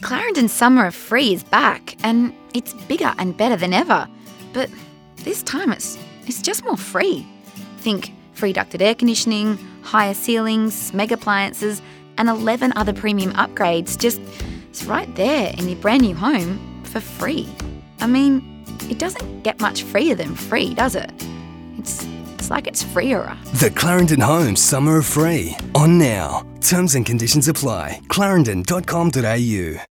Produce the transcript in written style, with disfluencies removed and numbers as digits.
Clarendon Summer of Free is back, and it's bigger and better than ever. But this time it's just more free. Think free ducted air conditioning, higher ceilings, mega appliances, and 11 other premium upgrades it's right there in your brand new home for free. I mean, it doesn't get much freer than free, does it? It's like it's freer. The Clarendon Homes Summer of Free. On now. Terms and conditions apply. clarendon.com.au